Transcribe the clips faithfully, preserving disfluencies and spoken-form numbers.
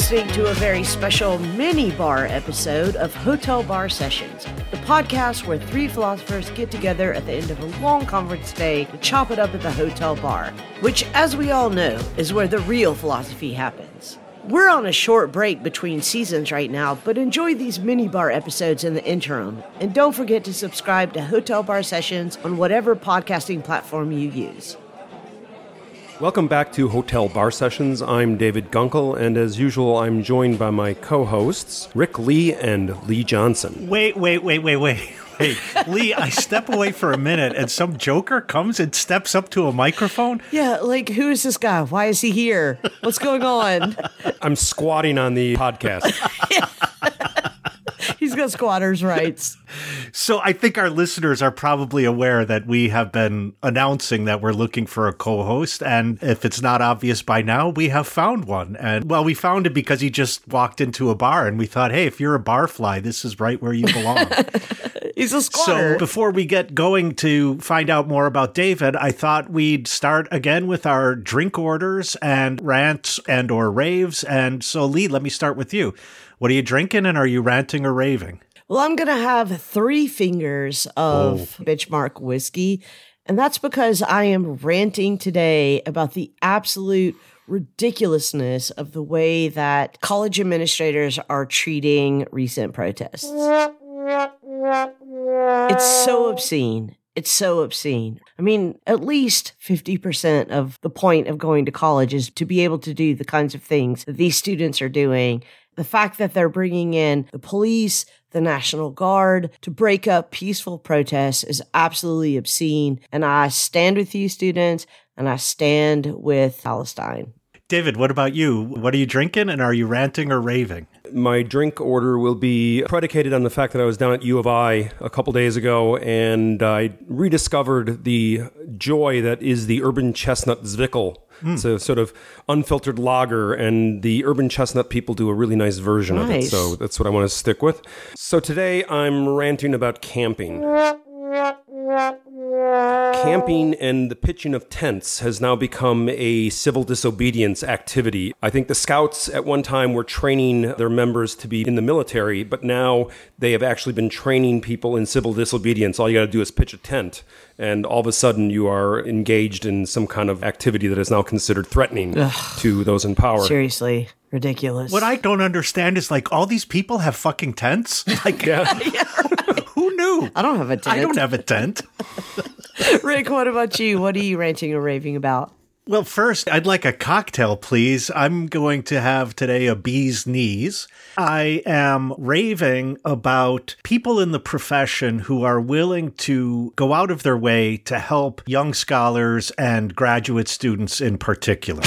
listening to a very special mini bar episode of Hotel Bar Sessions, the podcast where three philosophers get together at the end of a long conference day to chop it up at the hotel bar, which, as we all know, is where the real philosophy happens. We're on a short break between seasons right now, but enjoy these mini bar episodes in the interim. And don't forget to subscribe to Hotel Bar Sessions on whatever podcasting platform you use. Welcome back to Hotel Bar Sessions. I'm David Gunkel, and as usual, I'm joined by my co-hosts, Rick Lee and Lee Johnson. Wait, wait, wait, wait, wait. Hey, Lee, I step away for a minute, and some joker comes and steps up to a microphone? Yeah, like, who is this guy? Why is he here? What's going on? I'm squatting on the podcast. He's got squatters' rights. So I think our listeners are probably aware that we have been announcing that we're looking for a co-host. And if it's not obvious by now, we have found one. And well, we found it because he just walked into a bar and we thought, hey, if you're a barfly, this is right where you belong. He's a squatter. So before we get going to find out more about David, I thought we'd start again with our drink orders and rants and or raves. And so, Lee, let me start with you. What are you drinking, and are you ranting or raving? Well, I'm going to have three fingers of oh. Benchmark whiskey, and that's because I am ranting today about the absolute ridiculousness of the way that college administrators are treating recent protests. It's so obscene. It's so obscene. I mean, at least fifty percent of the point of going to college is to be able to do the kinds of things that these students are doing. The fact that they're bringing in the police, the National Guard to break up peaceful protests is absolutely obscene. And I stand with you, students, and I stand with Palestine. David, what about you? What are you drinking, and are you ranting or raving? My drink order will be predicated on the fact that I was down at U of I a couple days ago, and I rediscovered the joy that is the Urban Chestnut Zwickel. Mm. It's a sort of unfiltered lager, and the Urban Chestnut people do a really nice version nice. of it, so that's what I want to stick with. So today I'm ranting about camping. Camping and the pitching of tents has now become a civil disobedience activity. I think the Scouts at one time were training their members to be in the military, but now they have actually been training people in civil disobedience. All you got to do is pitch a tent, and all of a sudden you are engaged in some kind of activity that is now considered threatening Ugh. to those in power. Seriously. Ridiculous. What I don't understand is, like, all these people have fucking tents? Like, yeah. yeah. Who knew? I don't have a tent. I don't have a tent. Rick, what about you? What are you ranting or raving about? Well, first, I'd like a cocktail, please. I'm going to have today a bee's knees. I am raving about people in the profession who are willing to go out of their way to help young scholars and graduate students in particular.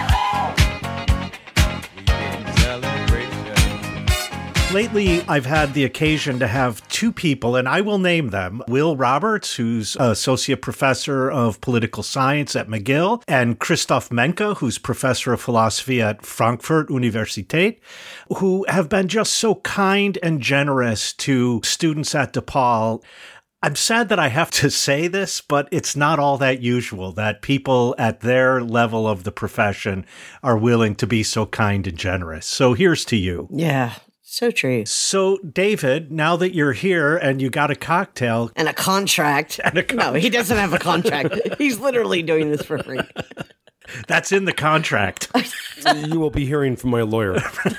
Lately, I've had the occasion to have two people, and I will name them. Will Roberts, who's Associate Professor of Political Science at McGill, and Christoph Menke, who's Professor of Philosophy at Frankfurt Universität, who have been just so kind and generous to students at DePaul. I'm sad that I have to say this, but it's not all that usual that people at their level of the profession are willing to be so kind and generous. So here's to you. Yeah. So true. So, David, now that you're here and you got a cocktail. And a contract. And a contract. No, he doesn't have a contract. He's literally doing this for free. That's in the contract. You will be hearing from my lawyer.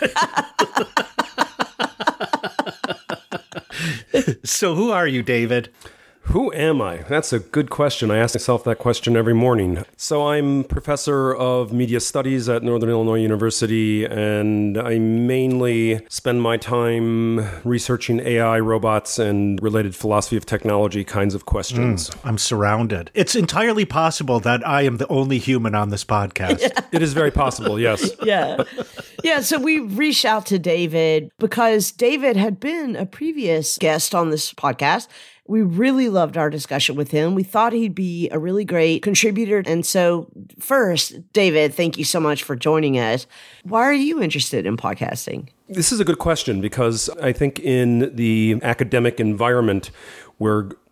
So who are you, David? Who am I? That's a good question. I ask myself that question every morning. So I'm professor of media studies at Northern Illinois University, and I mainly spend my time researching A I, robots, and related philosophy of technology kinds of questions. Mm, I'm surrounded. It's entirely possible that I am the only human on this podcast. Yeah. It is very possible, yes. Yeah. Yeah, so we reached out to David because David had been a previous guest on this podcast. We really loved our discussion with him. We thought he'd be a really great contributor. And so first, David, thank you so much for joining us. Why are you interested in podcasting? This is a good question because I think in the academic environment, we're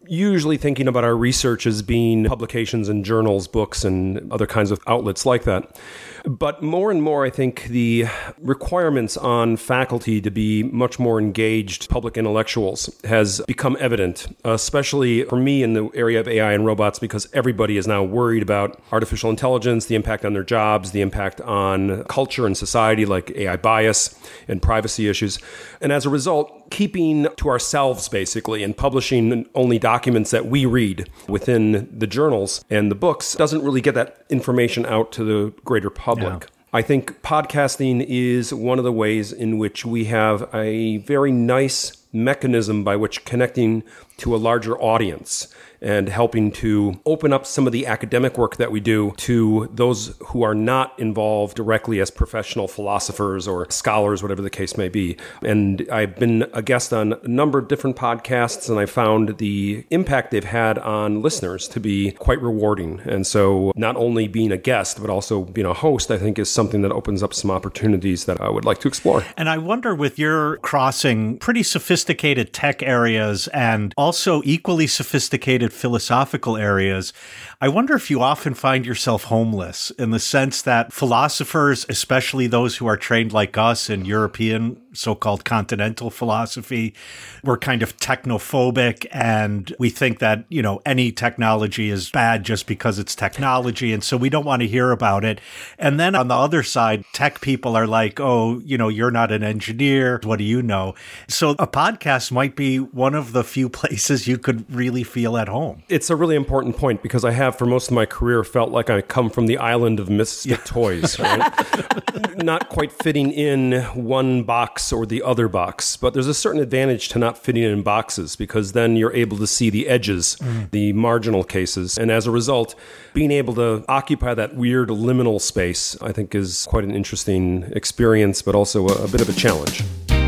usually thinking about our research as being publications in journals, books, and other kinds of outlets like that. But more and more, I think the requirements on faculty to be much more engaged public intellectuals has become evident, especially for me in the area of A I and robots, because everybody is now worried about artificial intelligence, the impact on their jobs, the impact on culture and society, like A I bias and privacy issues. And as a result, keeping to ourselves, basically, and publishing only documents that we read within the journals and the books doesn't really get that information out to the greater public. Public. Yeah. I think podcasting is one of the ways in which we have a very nice mechanism by which connecting to a larger audience and helping to open up some of the academic work that we do to those who are not involved directly as professional philosophers or scholars, whatever the case may be. And I've been a guest on a number of different podcasts, and I found the impact they've had on listeners to be quite rewarding. And so not only being a guest, but also being a host, I think is something that opens up some opportunities that I would like to explore. And I wonder, with your crossing pretty sophisticated tech areas and also equally sophisticated philosophical areas, I wonder if you often find yourself homeless, in the sense that philosophers, especially those who are trained like us in European so-called continental philosophy, we're kind of technophobic, and we think that, you know, any technology is bad just because it's technology, and so we don't want to hear about it. And then on the other side, tech people are like, oh, you know, you're not an engineer. What do you know? So a podcast might be one of the few places you could really feel at home. It's a really important point, because I have for most of my career felt like I come from the island of misfit yeah. toys, right? Not quite fitting in one box or the other box. But there's a certain advantage to not fitting in boxes, because then you're able to see the edges, mm. the marginal cases. And as a result, being able to occupy that weird liminal space, I think, is quite an interesting experience, but also a, a bit of a challenge.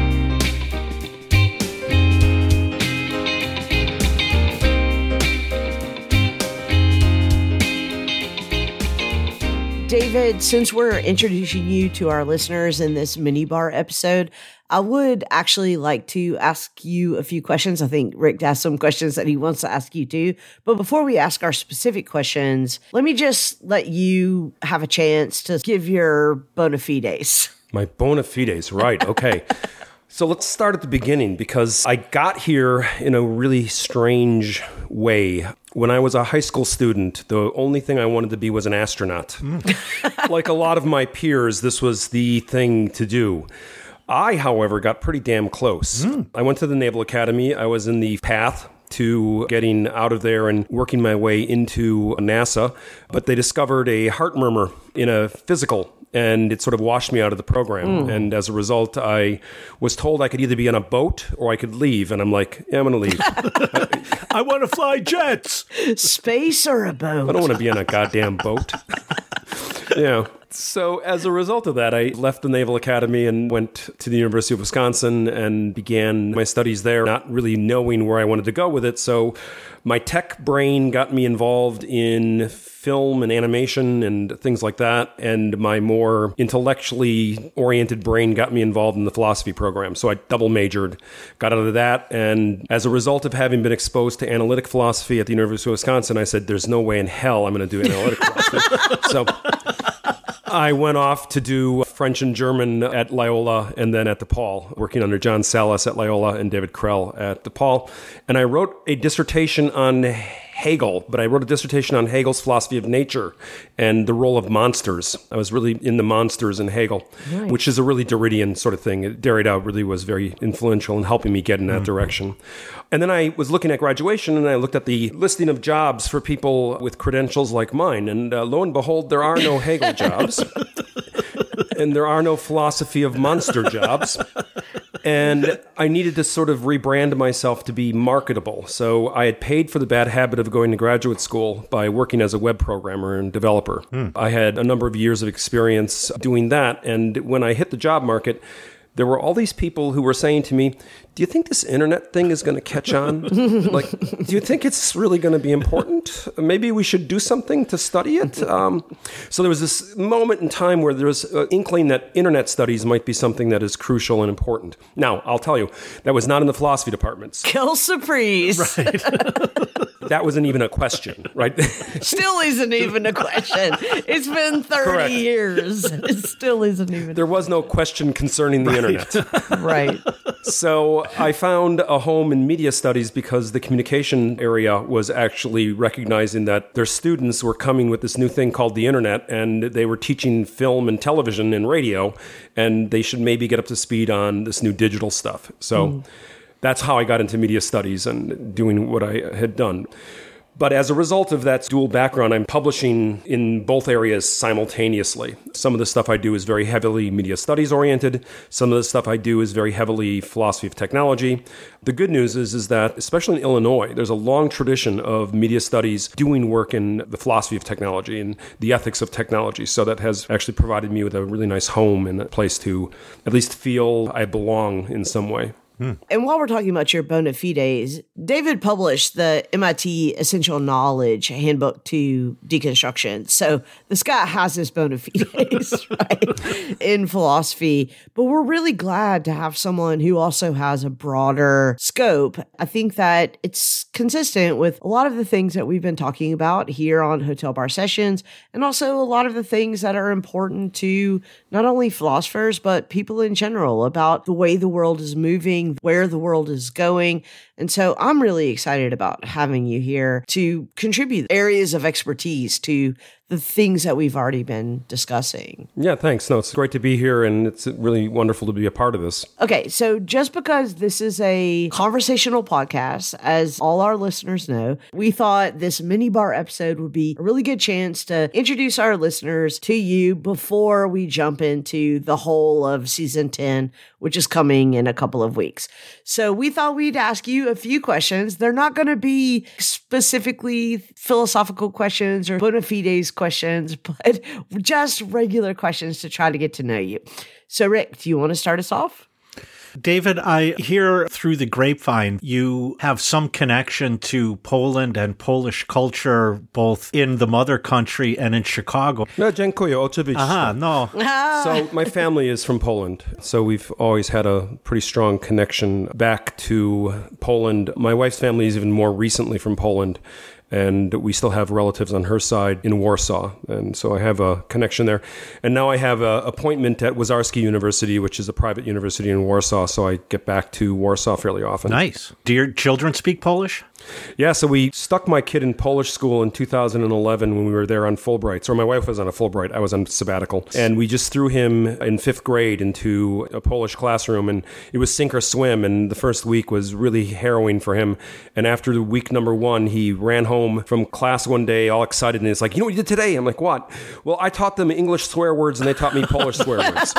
David, since we're introducing you to our listeners in this mini bar episode, I would actually like to ask you a few questions. I think Rick has some questions that he wants to ask you too. But before we ask our specific questions, let me just let you have a chance to give your bona fides. My bona fides, right. Okay. So let's start at the beginning, because I got here in a really strange way. When I was a high school student, the only thing I wanted to be was an astronaut. Mm. Like a lot of my peers, this was the thing to do. I, however, got pretty damn close. Mm. I went to the Naval Academy. I was in the path to getting out of there and working my way into NASA. But they discovered a heart murmur in a physical, and it sort of washed me out of the program. Mm. And as a result, I was told I could either be on a boat or I could leave. And I'm like, yeah, I'm going to leave. I want to fly jets. Space or a boat? I don't want to be on a goddamn boat. Yeah. So as a result of that, I left the Naval Academy and went to the University of Wisconsin and began my studies there, not really knowing where I wanted to go with it. So my tech brain got me involved in film and animation and things like that. And my more intellectually oriented brain got me involved in the philosophy program. So I double majored, got out of that. And as a result of having been exposed to analytic philosophy at the University of Wisconsin, I said, there's no way in hell I'm going to do analytic philosophy. So I went off to do French and German at Loyola and then at DePaul, working under John Salas at Loyola and David Krell at DePaul. And I wrote a dissertation on Hegel, but I wrote a dissertation on Hegel's philosophy of nature and the role of monsters. I was really in the monsters in Hegel, nice. Which is a really Derridian sort of thing. Derrida really was very influential in helping me get in that mm-hmm. direction. And then I was looking at graduation, and I looked at the listing of jobs for people with credentials like mine. And uh, lo and behold, there are no Hegel jobs. And there are no philosophy of monster jobs. And I needed to sort of rebrand myself to be marketable. So I had paid for the bad habit of going to graduate school by working as a web programmer and developer. Mm. I had a number of years of experience doing that. And when I hit the job market, there were all these people who were saying to me, do you think this internet thing is going to catch on? Like, do you think it's really going to be important? Maybe we should do something to study it. Um, so there was this moment in time where there was an inkling that internet studies might be something that is crucial and important. Now, I'll tell you, that was not in the philosophy departments. Kill surprise. Right. that wasn't even a question, right? Still isn't even a question. It's been thirty Correct. years. It still isn't even. There was no question concerning the Right. internet. Right. So I found a home in media studies because the communication area was actually recognizing that their students were coming with this new thing called the internet, and they were teaching film and television and radio, and they should maybe get up to speed on this new digital stuff. So mm. that's how I got into media studies and doing what I had done. But as a result of that dual background, I'm publishing in both areas simultaneously. Some of the stuff I do is very heavily media studies oriented. Some of the stuff I do is very heavily philosophy of technology. The good news is, is that, especially in Illinois, there's a long tradition of media studies doing work in the philosophy of technology and the ethics of technology. So that has actually provided me with a really nice home and a place to at least feel I belong in some way. Hmm. And while we're talking about your bona fides, David published the M I T Essential Knowledge Handbook to Deconstruction. So this guy has his bona fides, right, in philosophy. But we're really glad to have someone who also has a broader scope. I think that it's consistent with a lot of the things that we've been talking about here on Hotel Bar Sessions, and also a lot of the things that are important to not only philosophers, but people in general about the way the world is moving, where the world is going. And so I'm really excited about having you here to contribute areas of expertise to the things that we've already been discussing. Yeah, thanks. No, it's great to be here, and it's really wonderful to be a part of this. Okay, so just because this is a conversational podcast, as all our listeners know, we thought this mini bar episode would be a really good chance to introduce our listeners to you before we jump into the whole of season ten, which is coming in a couple of weeks. So we thought we'd ask you a few questions. They're not going to be specifically philosophical questions or bona fides questions, but just regular questions to try to get to know you. So Rick, do you want to start us off? David, I hear through the grapevine you have some connection to Poland and Polish culture, both in the mother country and in Chicago. No, dziękuję, oczywiście. Aha, no. So my family is from Poland, so we've always had a pretty strong connection back to Poland. My wife's family is even more recently from Poland, and we still have relatives on her side in Warsaw. And so I have a connection there. And now I have an appointment at Wizarski University, which is a private university in Warsaw. So I get back to Warsaw fairly often. Nice. Do your children speak Polish? Yeah, so we stuck my kid in Polish school in two thousand eleven when we were there on Fulbright. So my wife was on a Fulbright. I was on sabbatical. And we just threw him in fifth grade into a Polish classroom, and it was sink or swim. And the first week was really harrowing for him. And after the week number one, he ran home from class one day all excited. And it's like, you know what you did today? I'm like, what? Well, I taught them English swear words, and they taught me Polish swear words.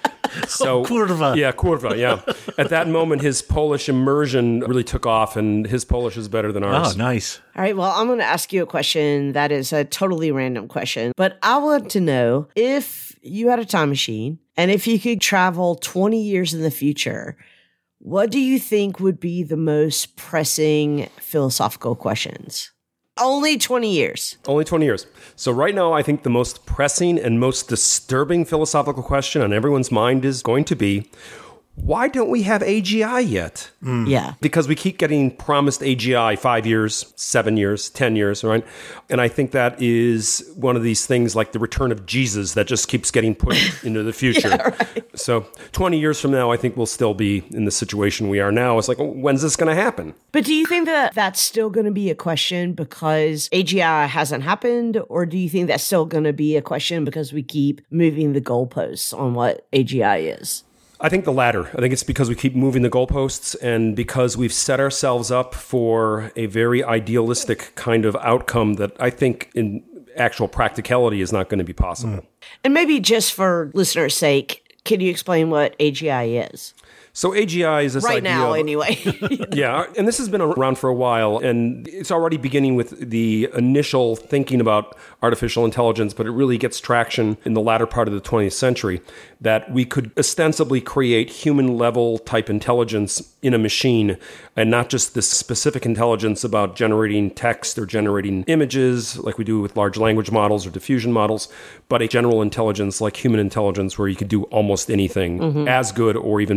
So, oh, kurwa. Yeah, kurwa, yeah. At that moment, his Polish immersion really took off, and his Polish is better than ours. Oh, nice. All right, well, I'm going to ask you a question that is a totally random question, but I want to know if you had a time machine and if you could travel twenty years in the future, what do you think would be the most pressing philosophical questions? Only twenty years. Only twenty years. So right now, I think the most pressing and most disturbing philosophical question on everyone's mind is going to be, why don't we have A G I yet? Mm. Yeah. Because we keep getting promised A G I five years, seven years, ten years, right? And I think that is one of these things like the return of Jesus that just keeps getting pushed into the future. Yeah, right. So twenty years from now, I think we'll still be in the situation we are now. It's like, oh, when's this going to happen? But do you think that that's still going to be a question because A G I hasn't happened? Or do you think that's still going to be a question because we keep moving the goalposts on what A G I is? I think the latter. I think it's because we keep moving the goalposts and because we've set ourselves up for a very idealistic kind of outcome that I think in actual practicality is not going to be possible. And maybe just for listeners' sake, can you explain what A G I is? So A G I is this right idea now, of, anyway. Yeah, and this has been around for a while, and it's already beginning with the initial thinking about artificial intelligence, but it really gets traction in the latter part of the twentieth century, that we could ostensibly create human-level type intelligence in a machine, and not just this specific intelligence about generating text or generating images like we do with large language models or diffusion models, but a general intelligence like human intelligence where you could do almost anything mm-hmm. as good or even better than human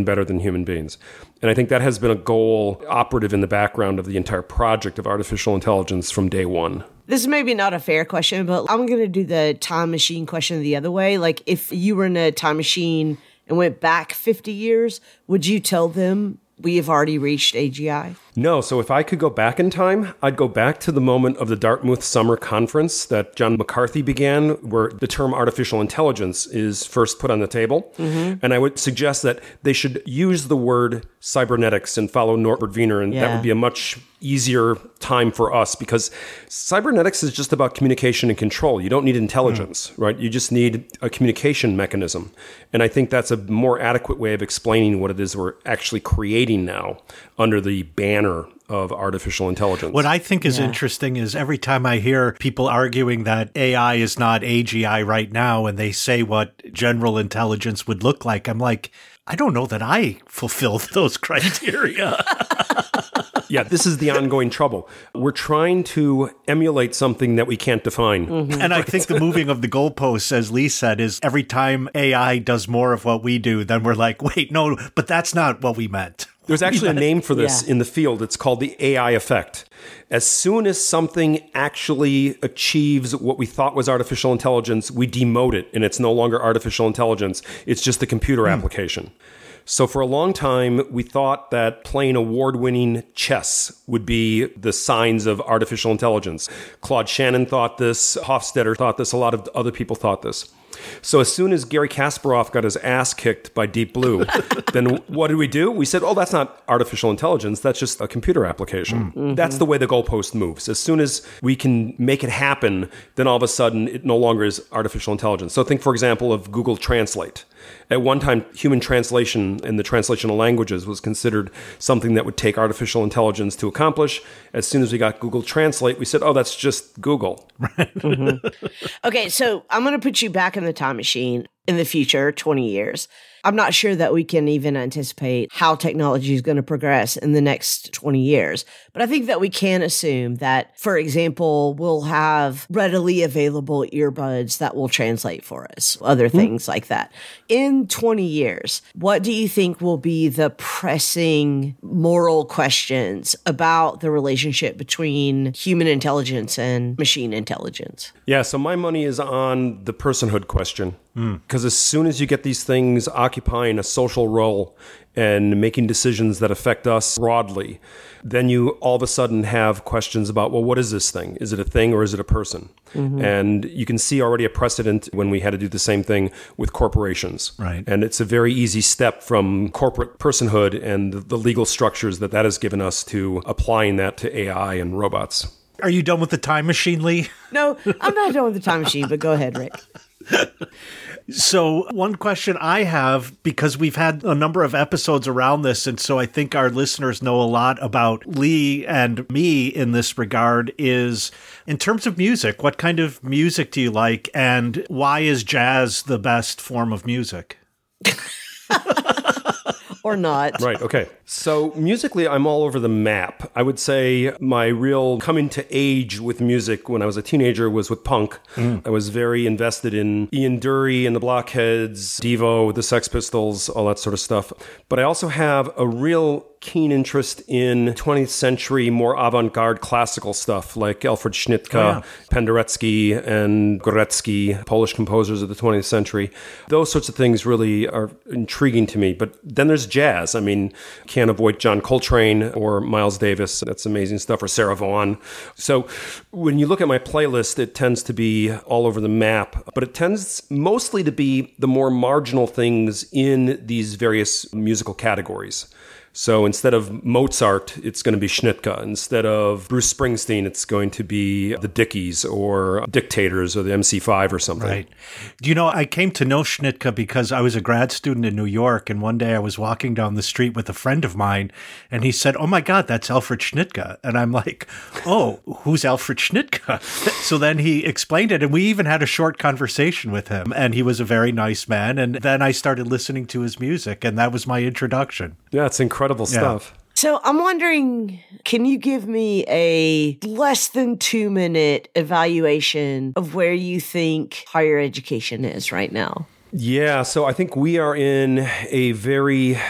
human beings. And I think that has been a goal operative in the background of the entire project of artificial intelligence from day one. This is maybe not a fair question, but I'm going to do the time machine question the other way. Like, if you were in a time machine and went back fifty years, would you tell them we have already reached A G I? No. So if I could go back in time, I'd go back to the moment of the Dartmouth Summer Conference that John McCarthy began, where the term artificial intelligence is first put on the table. Mm-hmm. And I would suggest that they should use the word cybernetics and follow Norbert Wiener, and yeah. that would be a much easier time for us, because cybernetics is just about communication and control. You don't need intelligence, mm. right? You just need a communication mechanism. And I think that's a more adequate way of explaining what it is we're actually creating now under the banner of artificial intelligence. What I think is yeah. interesting is every time I hear people arguing that A I is not A G I right now, and they say what general intelligence would look like, I'm like, I don't know that I fulfill those criteria. Yeah, this is the ongoing trouble. We're trying to emulate something that we can't define. Mm-hmm. And I think the moving of the goalposts, as Lee said, is every time A I does more of what we do, then we're like, wait, no, but that's not what we meant. There's actually a name for this yeah. in the field. It's called the A I effect. As soon as something actually achieves what we thought was artificial intelligence, we demote it, and it's no longer artificial intelligence. It's just a computer mm. application. So for a long time, we thought that playing award-winning chess would be the signs of artificial intelligence. Claude Shannon thought this, Hofstadter thought this, a lot of other people thought this. So as soon as Gary Kasparov got his ass kicked by Deep Blue, then what did we do? We said, oh, that's not artificial intelligence. That's just a computer application. Mm-hmm. That's the way the goalpost moves. As soon as we can make it happen, then all of a sudden it no longer is artificial intelligence. So think, for example, of Google Translate. At one time, human translation in the translation of languages was considered something that would take artificial intelligence to accomplish. As soon as we got Google Translate, we said, oh, that's just Google. Right. Mm-hmm. Okay, so I'm going to put you back in the time machine in the future, twenty years. I'm not sure that we can even anticipate how technology is going to progress in the next twenty years. But I think that we can assume that, for example, we'll have readily available earbuds that will translate for us, other things mm-hmm. like that. In twenty years, what do you think will be the pressing moral questions about the relationship between human intelligence and machine intelligence? Yeah, so my money is on the personhood question. Because mm. as soon as you get these things occupying a social role and making decisions that affect us broadly, then you all of a sudden have questions about, well, what is this thing? Is it a thing or is it a person? Mm-hmm. And you can see already a precedent when we had to do the same thing with corporations. Right. And it's a very easy step from corporate personhood and the legal structures that that has given us to applying that to A I and robots. Are you done with the time machine, Lee? No, I'm not done with the time machine, but go ahead, Rick. So one question I have, because we've had a number of episodes around this, and so I think our listeners know a lot about Lee and me in this regard, is in terms of music, what kind of music do you like, and why is jazz the best form of music? Or not. Right, okay. So musically, I'm all over the map. I would say my real coming to age with music when I was a teenager was with punk. Mm. I was very invested in Ian Dury and the Blockheads, Devo, the Sex Pistols, all that sort of stuff. But I also have a real keen interest in twentieth century, more avant-garde classical stuff like Alfred Schnittke, oh, yeah. Penderecki, and Gorecki, Polish composers of the twentieth century. Those sorts of things really are intriguing to me. But then there's jazz. I mean, can't avoid John Coltrane or Miles Davis. That's amazing stuff. Or Sarah Vaughan. So when you look at my playlist, it tends to be all over the map. But it tends mostly to be the more marginal things in these various musical categories. So instead of Mozart, it's going to be Schnittke. Instead of Bruce Springsteen, it's going to be the Dickies or Dictators or the M C five or something. Right. Do you know, I came to know Schnittke because I was a grad student in New York, and one day I was walking down the street with a friend of mine, and he said, oh my God, that's Alfred Schnittke. And I'm like, oh, who's Alfred Schnittke? So then he explained it, and we even had a short conversation with him, and he was a very nice man. And then I started listening to his music, and that was my introduction. Yeah, it's incredible. Incredible stuff. Yeah. So I'm wondering, can you give me a less than two minute evaluation of where you think higher education is right now? Yeah, so I think we are in a very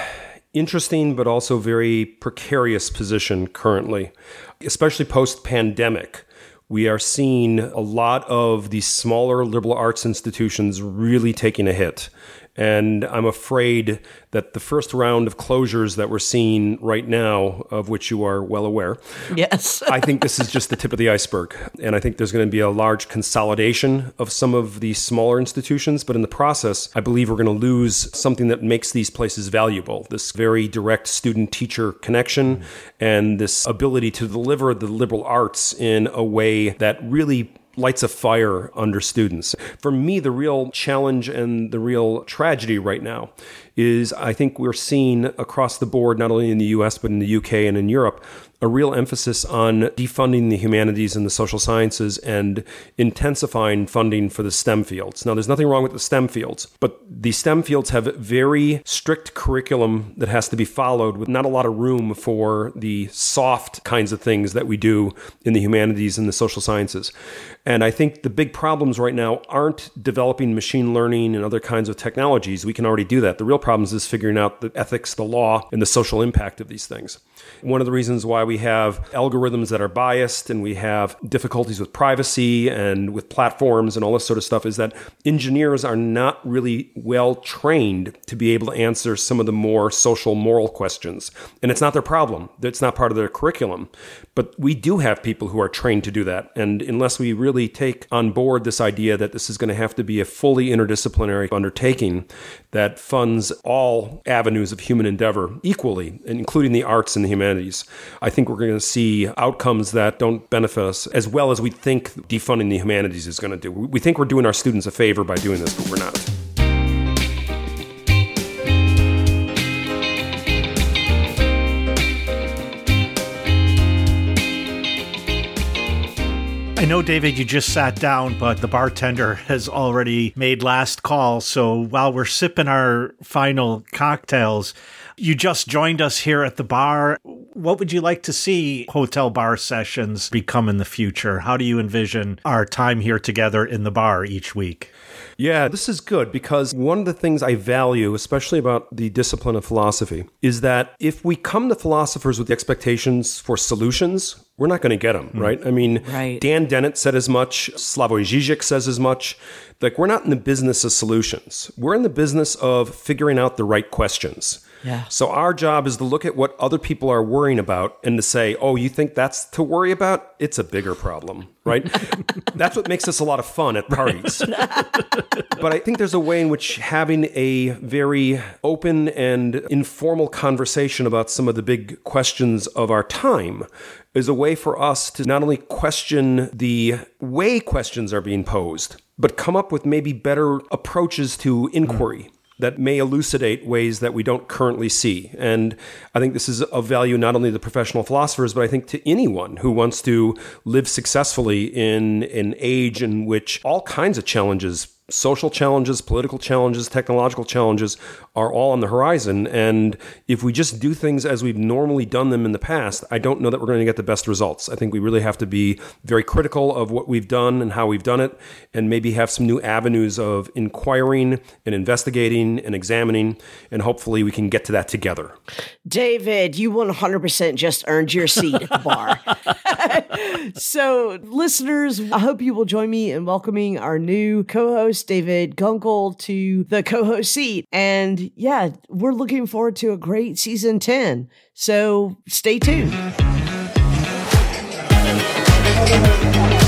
interesting but also very precarious position currently, especially post-pandemic. We are seeing a lot of these smaller liberal arts institutions really taking a hit. And I'm afraid that the first round of closures that we're seeing right now, of which you are well aware, yes, I think this is just the tip of the iceberg. And I think there's going to be a large consolidation of some of these smaller institutions. But in the process, I believe we're going to lose something that makes these places valuable, this very direct student-teacher connection mm-hmm. and this ability to deliver the liberal arts in a way that really lights a fire under students. For me, the real challenge and the real tragedy right now is I think we're seeing across the board, not only in the U S, but in the U K and in Europe, a real emphasis on defunding the humanities and the social sciences and intensifying funding for the STEM fields. Now, there's nothing wrong with the STEM fields, but the STEM fields have very strict curriculum that has to be followed with not a lot of room for the soft kinds of things that we do in the humanities and the social sciences. And I think the big problems right now aren't developing machine learning and other kinds of technologies. We can already do that. The real problems is figuring out the ethics, the law, and the social impact of these things. One of the reasons why we have algorithms that are biased and we have difficulties with privacy and with platforms and all this sort of stuff is that engineers are not really well trained to be able to answer some of the more social, moral questions. And it's not their problem. It's not part of their curriculum. But we do have people who are trained to do that. And unless we really take on board this idea that this is going to have to be a fully interdisciplinary undertaking that funds all avenues of human endeavor equally, including the arts and the humanities, I think we're going to see outcomes that don't benefit us as well as we think defunding the humanities is going to do. We think we're doing our students a favor by doing this, but we're not. I know, David, you just sat down, but the bartender has already made last call. So while we're sipping our final cocktails, you just joined us here at the bar. What would you like to see hotel bar sessions become in the future? How do you envision our time here together in the bar each week? Yeah, this is good because one of the things I value, especially about the discipline of philosophy, is that if we come to philosophers with the expectations for solutions, we're not going to get them, mm. right? I mean, right. Dan Dennett said as much. Slavoj Žižek says as much. Like, we're not in the business of solutions. We're in the business of figuring out the right questions. Yeah. So our job is to look at what other people are worrying about and to say, oh, you think that's to worry about? It's a bigger problem, right? That's what makes us a lot of fun at parties. But I think there's a way in which having a very open and informal conversation about some of the big questions of our time is a way for us to not only question the way questions are being posed, but come up with maybe better approaches to inquiry. Mm. that may elucidate ways that we don't currently see. And I think this is of value not only to professional philosophers, but I think to anyone who wants to live successfully in an age in which all kinds of challenges, social challenges, political challenges, technological challenges are all on the horizon. And if we just do things as we've normally done them in the past, I don't know that we're going to get the best results. I think we really have to be very critical of what we've done and how we've done it, and maybe have some new avenues of inquiring and investigating and examining, and hopefully we can get to that together. David, you one hundred percent just earned your seat at the bar. So, listeners, I hope you will join me in welcoming our new co-host, David Gunkel, to the co-host seat. And yeah, we're looking forward to a great season ten. So stay tuned.